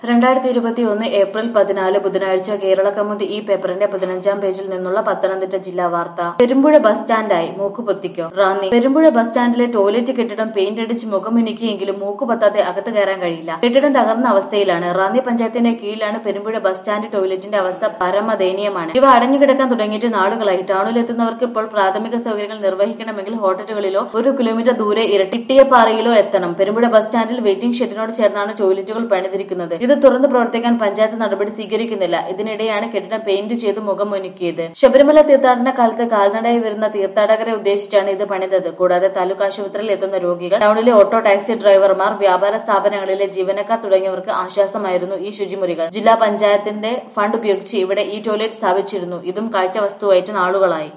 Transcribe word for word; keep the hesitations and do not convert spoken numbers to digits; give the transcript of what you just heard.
രണ്ടായിരത്തി ഇരുപത്തി ഒന്ന് ഏപ്രിൽ പതിനാല് ബുധനാഴ്ച കേരള കൗമുദി ഈ പേപ്പറിന്റെ പതിനഞ്ചാം പേജിൽ നിന്നുള്ള പത്തനംതിട്ട ജില്ലാ വാർത്ത. പെരുമ്പുഴ ബസ് സ്റ്റാൻഡായി മൂക്കുപൊത്തിക്കോ. റാന്നി. പെരുമ്പുഴ ബസ് സ്റ്റാൻഡിലെ ടോയ്ലറ്റ് കെട്ടിടം പെയിന്റ് അടിച്ച് മുഖമിനുക്കിയെങ്കിലും മൂക്കുപൊത്താതെ അകത്ത് കയറാൻ കഴിയില്ല. കെട്ടിടം തകർന്ന അവസ്ഥയിലാണ്. റാന്നി പഞ്ചായത്തിന്റെ കീഴിലാണ് പെരുമ്പുഴ ബസ് സ്റ്റാൻഡ്. ടോയ്ലറ്റിന്റെ അവസ്ഥ പരമദയനീയമാണ്. ഇവ അടഞ്ഞുകിടക്കാൻ തുടങ്ങിയിട്ട് നാളുകളായി. ടൗണിലെത്തുന്നവർക്ക് ഇപ്പോൾ പ്രാഥമിക സൗകര്യങ്ങൾ നിർവഹിക്കണമെങ്കിൽ ഹോട്ടലുകളിലോ ഒരു കിലോമീറ്റർ ദൂരെ ഇരട്ടിട്ടിയപ്പാറയിലോ എത്തണം. പെരുമ്പുഴ ബസ് സ്റ്റാൻഡിൽ വെയിറ്റിംഗ് ഷെഡിനോട് ചേർന്നാണ് ടോയ്ലറ്റുകൾ പണിതിരിക്കുന്നത്. ഇത് തുറന്നു പ്രവർത്തിക്കാൻ പഞ്ചായത്ത് നടപടി സ്വീകരിക്കുന്നില്ല. ഇതിനിടെയാണ് കെട്ടിടം പെയിന്റ് ചെയ്ത് മുഖമൊനുക്കിയത്. ശബരിമല തീർത്ഥാടന കാലത്ത് കാൽനടയായി വരുന്ന തീർത്ഥാടകരെ ഉദ്ദേശിച്ചാണ് ഇത് പണിതത്. കൂടാതെ താലൂക്ക് ആശുപത്രിയിൽ എത്തുന്ന രോഗികൾ, ടൗണിലെ ഓട്ടോ ടാക്സി ഡ്രൈവർമാർ, വ്യാപാര സ്ഥാപനങ്ങളിലെ ജീവനക്കാർ തുടങ്ങിയവർക്ക് ആശ്വാസമായിരുന്നു ഈ ശുചിമുറികൾ. ജില്ലാ പഞ്ചായത്തിന്റെ ഫണ്ട് ഉപയോഗിച്ച് ഇവിടെ ഈ ടോയ്ലറ്റ് സ്ഥാപിച്ചിരുന്നു. ഇതും കാഴ്ച വസ്തുവായിട്ട് നാളുകളായി.